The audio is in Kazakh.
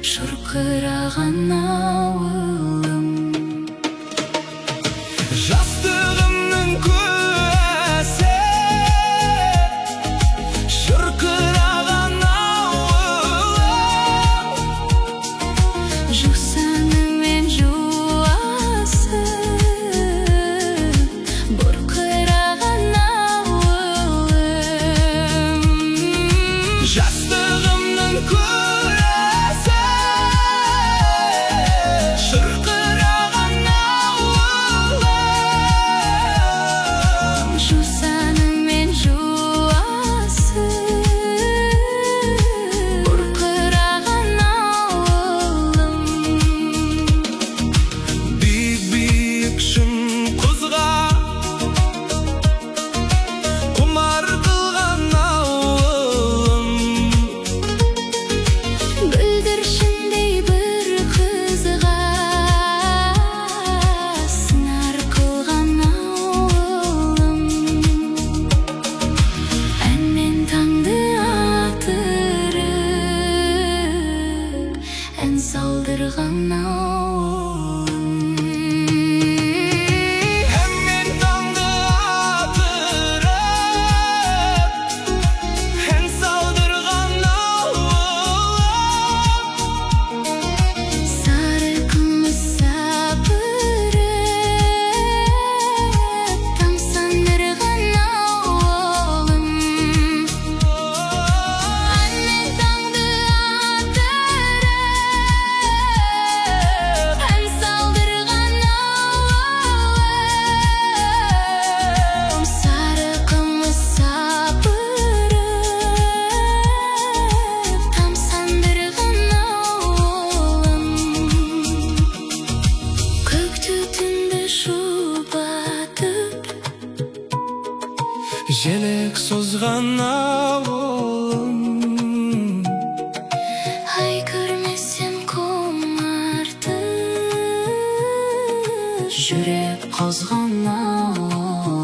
шұрқыраған ауылым. Жастығымның куәсі, шұрқыраған ауылым. Жусаны мен жуасы, бұрқыраған ауылым. Жастығымның куәсі, шұрқыраған ауылым. Жусаны мен жуасы, бұрқыраған ауылым. Биік шың құзға құмар қылған ауылым. Бүлдіршіндей бір қызға сыңар қылған ауылым. Әнмен таңды атырып, ән салдырған ауылым. Әнмен таңды атырып, ән салдырған ауылым. Сары күміс сапырып, тамсандырған ауылым. Әнмен таңды атырып, ән салдырған ауылым. Сары күміс сапырып, тамсандырған ауылым. Көк түтінді шұбатып, Желек созған ауылым. ай көрмесем құмартып, жүрек қозған ауылым.